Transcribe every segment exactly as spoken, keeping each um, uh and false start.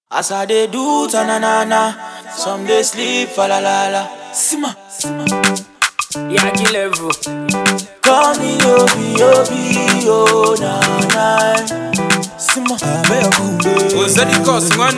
As I dey do ta-na-na-na, some dey sleep fa-la-la-la. Sima, sima. Yagi level. Call me Obi, Obi, oh na-na. Sima, Was that the cause one?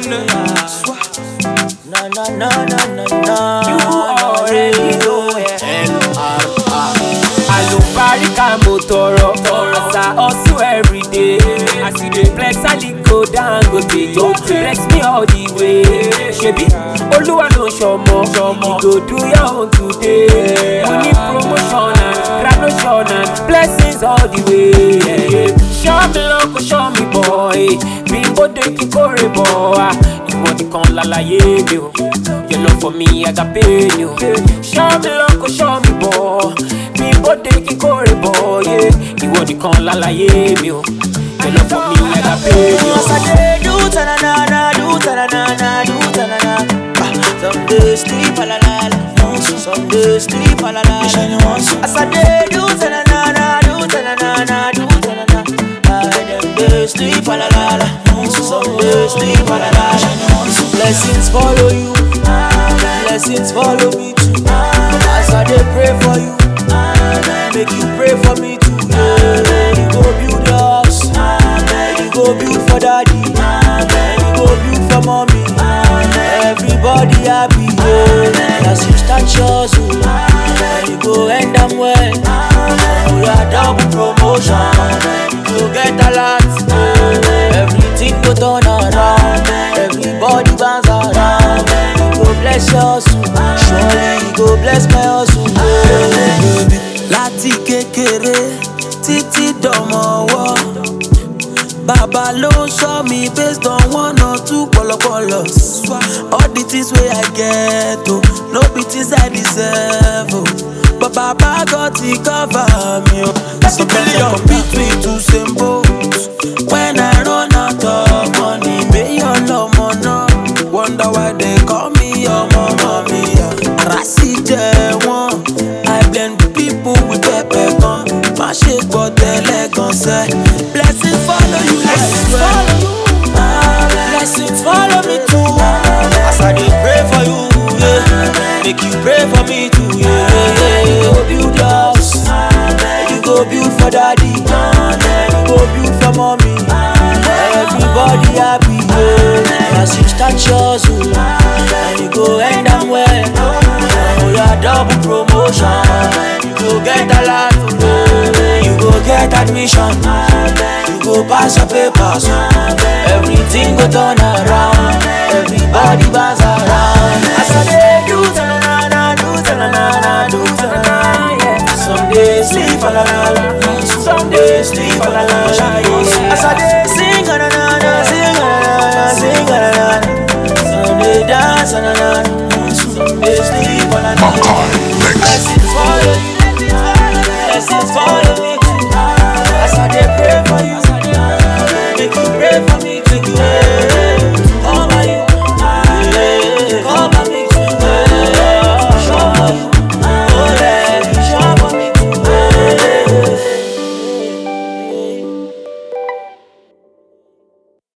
na-na-na-na-na-na. You already know it. L R R. Alubarika mo tọrọ, as I hustle every day. As you dey flex, Aliko Dangote, you bless me all the way. Shebi, Oluwa no ṣọmọ, you go do your own today. You need promotion and graduation and blessings all the way. Show me love, show me boy, bimbo de kikore boy. Ìwọ nìkan lálàyé mi o, your love for me I got pain you. Show me love, show me boy. Bimbo de kikore boy, ìwọ nìkan lálàyé mi o, your love for me I got pain you. As I dey do ta-na-na-na, do ta-na-na-na, do ta-na-na. Some days sleep fa-la-la-la, some days sleep fa-la-la-la. As I dey do ta-na-na-na, do ta-na-na-na, do ta-na-na. Them days sleep fa-la-la-la, some days sleep fa-la-la-la. Blessings follow you, blessings follow me too. As I dey pray for you, make you pray for me too. Yeah, you go build your house, you go build for daddy, you go build for mommy. Everybody happy, yeah. As you start yours, oh, you go end them well. Oh, yeah, double promotion, you go get a lot. Everything go turn around, everybody bounce around. You go bless your soul, surely you go bless my hustle. Yeah. Láti kékeré títí dọ̀mọ̀wọ́, Baba ló ṣọ́ mi based on one or two pọ̀lọpọ̀lọ̀. All the things wey I get, oh, no be things I deserve, oh. But Baba got to cover me, oh. Sometimes I compete with two same boats. When I run out of money, may your love no wonder why they call me your mama mia. Rasi jẹ wọn, I blend people with pepper gun. Má ṣe gbọ́ tẹ́lẹ̀ gan sẹ́. Blessings follow you, blessings follow you. Blessings follow me too. As I dey pray for you, yeah. Make you pray for me too, yeah. You go build your house, you go build for daddy, you go build for mommy. Everybody happy, yeah. As you start yours, oh, and you go end them well. Oh, yeah, double promotion, you go get a lot, oh. You go get admission, you go pass your papers, everything go turn around, everybody bounce around. As I dey do ta-na-na-na, do ta-na-na-na, do ta-na-na, yeah. Some days sleep fa-la-la-la, some days sleep fa-la-la-la, yeah. As I dey